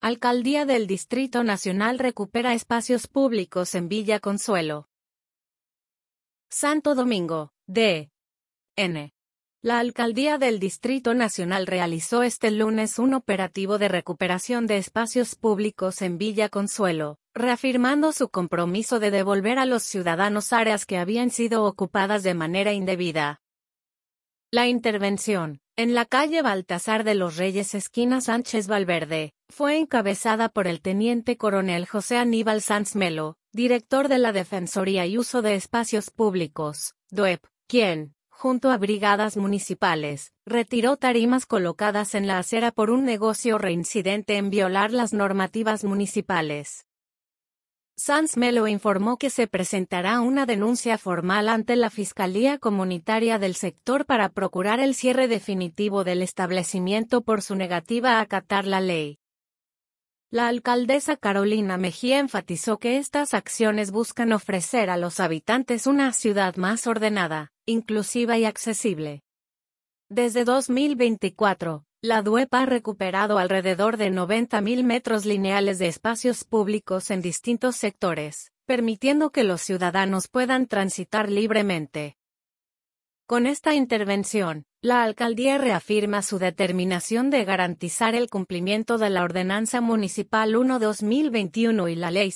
Alcaldía del Distrito Nacional recupera espacios públicos en Villa Consuelo. Santo Domingo, D.N. La Alcaldía del Distrito Nacional realizó este lunes un operativo de recuperación de espacios públicos en Villa Consuelo, reafirmando su compromiso de devolver a los ciudadanos áreas que habían sido ocupadas de manera indebida. La intervención, en la calle Baltasar de los Reyes esquina Sánchez Valverde, fue encabezada por el teniente coronel José Aníbal Sanz Melo, director de la Defensoría y Uso de Espacios Públicos, DOEP, quien, junto a brigadas municipales, retiró tarimas colocadas en la acera por un negocio reincidente en violar las normativas municipales. Sanz Melo informó que se presentará una denuncia formal ante la Fiscalía Comunitaria del sector para procurar el cierre definitivo del establecimiento por su negativa a acatar la ley. La alcaldesa Carolina Mejía enfatizó que estas acciones buscan ofrecer a los habitantes una ciudad más ordenada, inclusiva y accesible. Desde 2024, la DOEP ha recuperado alrededor de 90.000 metros lineales de espacios públicos en distintos sectores, permitiendo que los ciudadanos puedan transitar libremente. Con esta intervención, la alcaldía reafirma su determinación de garantizar el cumplimiento de la Ordenanza Municipal 1/2021 y la Ley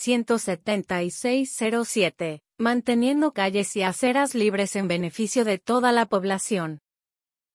176/07, manteniendo calles y aceras libres en beneficio de toda la población.